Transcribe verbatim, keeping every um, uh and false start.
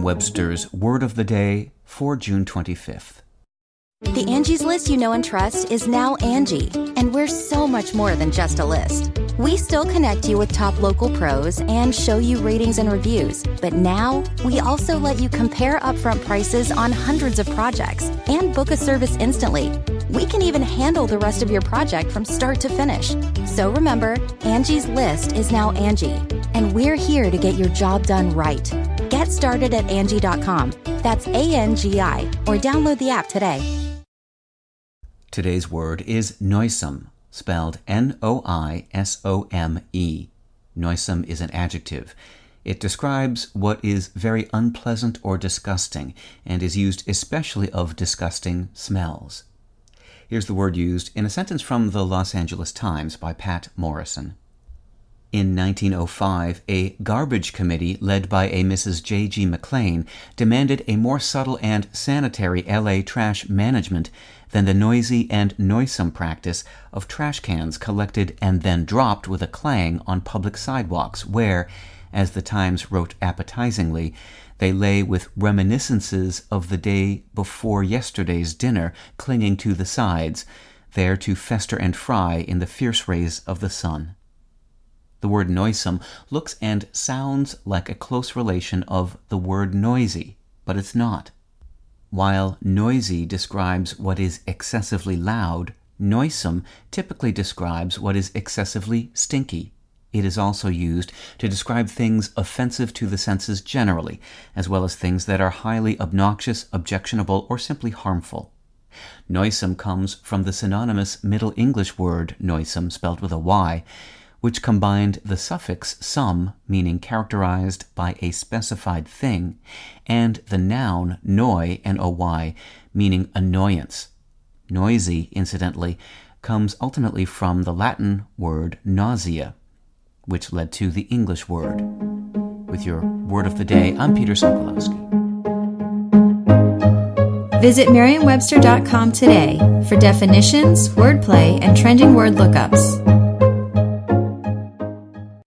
Merriam-Webster's Word of the Day for June twenty-fifth. The Angie's List you know and trust is now Angie, and we're so much more than just a list. We still connect you with top local pros and show you ratings and reviews, but now we also let you compare upfront prices on hundreds of projects and book a service instantly. We can even handle the rest of your project from start to finish. So remember, Angie's List is now Angie, and we're here to get your job done right. Get started at Angie dot com. That's A N G I, or download the app today. Today's word is noisome, spelled N O I S O M E. Noisome is an adjective. It describes what is very unpleasant or disgusting, and is used especially of disgusting smells. Here's the word used in a sentence from the Los Angeles Times by Pat Morrison. In nineteen oh five, a garbage committee led by a Missus J G McLean demanded a more subtle and sanitary L A trash management than the noisy and noisome practice of trash cans collected and then dropped with a clang on public sidewalks where, as the Times wrote appetizingly, they lay with reminiscences of the day before yesterday's dinner clinging to the sides, there to fester and fry in the fierce rays of the sun. The word noisome looks and sounds like a close relation of the word noisy, but it's not. While noisy describes what is excessively loud, noisome typically describes what is excessively stinky. It is also used to describe things offensive to the senses generally, as well as things that are highly obnoxious, objectionable, or simply harmful. Noisome comes from the synonymous Middle English word noisome, spelled with a Y, which combined the suffix some, meaning characterized by a specified thing, and the noun noi, N O Y, meaning annoyance. Noisy, incidentally, comes ultimately from the Latin word nausea, which led to the English word. With your Word of the Day, I'm Peter Sokolowski. Visit Merriam Webster dot com today for definitions, wordplay, and trending word lookups.